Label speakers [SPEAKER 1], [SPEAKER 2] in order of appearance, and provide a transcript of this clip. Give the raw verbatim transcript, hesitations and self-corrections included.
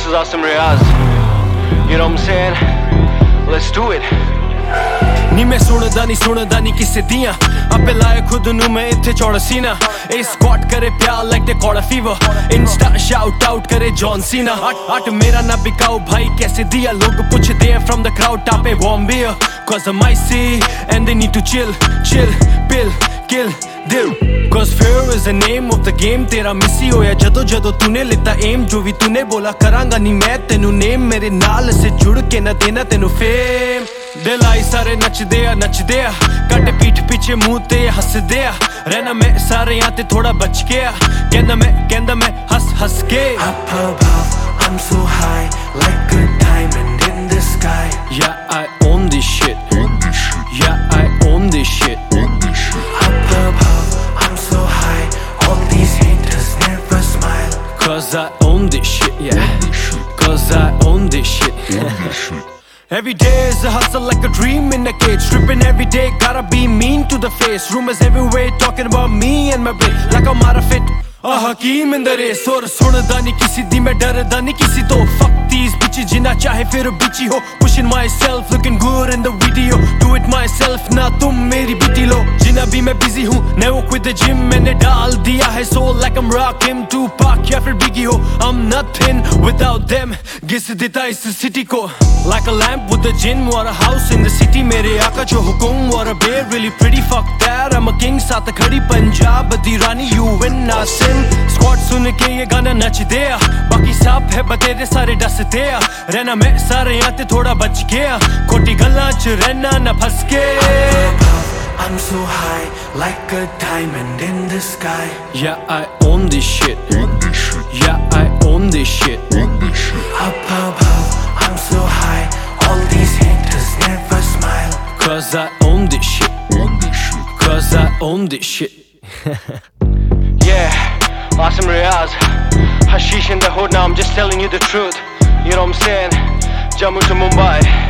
[SPEAKER 1] is Asim Riaz. You know what I'm saying? Let's do it.
[SPEAKER 2] नी मैं सुनदा नी सुनदा नी किसे दियां आपे लाए खुद नू मैं इत्थे चौड़ा सीना ए स्क्वाट करे प्यार like they caught fever insta shout out करे जॉन सीना आट आट मेरा ना बिकाओ भाई कैसे दिया लोग पूछते हैं फ्रॉम द क्राउड टापे warm beer cause I'm icy and they need to chill chill pill kill दिल cause fear is the name of the game तेरा मिसी होया जदों जदों तूने लिता एम जो भी तूने बोला करांगा नी मैं तेनू नेम मेरे नाल से जुड़ के ना देना तेनू फेम दिल आई सारे नचदे आ नचदे आ कट पीठ पीछे मुंह ते हसदे आ रहना मैं सारे यहाँ ते थोड़ा बच गया कहंदा मैं कहंदा मैं हंस हंस के
[SPEAKER 3] Up above, I'm so high, like a diamond in the sky.
[SPEAKER 2] Yeah, I own this shit. Yeah, I own this shit.
[SPEAKER 3] Up above, I'm so high, all these haters never smile.
[SPEAKER 2] Cause I own this shit, yeah. Cause I own this shit. Every day is a hustle like a dream in a cage. Tripping every day, gotta be mean to the face. Rumors everywhere talking about me and my brain. Like I'm out of it. A Hakeem in the race. और सुनदा नहीं किसी दी मैं डरदा नहीं किसी तो. Fuck these bitches जिना चाहे फिर bitchy हो. Pushing myself, looking good in the video. Do it myself ना तुम मेरी बीटी लो. जिना भी मैं busy हूँ. Never quit the gym मैंने डाल दिया है soul like I'm Rakim Tupac या फिर Biggie हो. I'm nothing without them. घिस देता इस city को. Like a lamp with a gin or a house in the city. मेरे आका जो हुकुम or a bear really pretty. Fuck that I'm a king साथ खड़ी पंजाब दी रानी you win I sin. Squad सुन के ये गाना नचदे आ बाकी साफ है बतेरे सारे डसदे आ रहना मैं सारे यहाँ ते थोड़ा बच गया खोटी गल्लां च रहना ना फंस के
[SPEAKER 3] I'm so high like a diamond in the sky.
[SPEAKER 2] Yeah, I own this shit. Yeah, I own this shit.
[SPEAKER 3] Up above, I'm so high, all these haters never smile.
[SPEAKER 2] Cause I own this shit. Cause I own this shit.
[SPEAKER 1] Yeah, Asim Riaz. Hashish in the hood now, I'm just telling you the truth. You know what I'm saying? Jammu to Mumbai.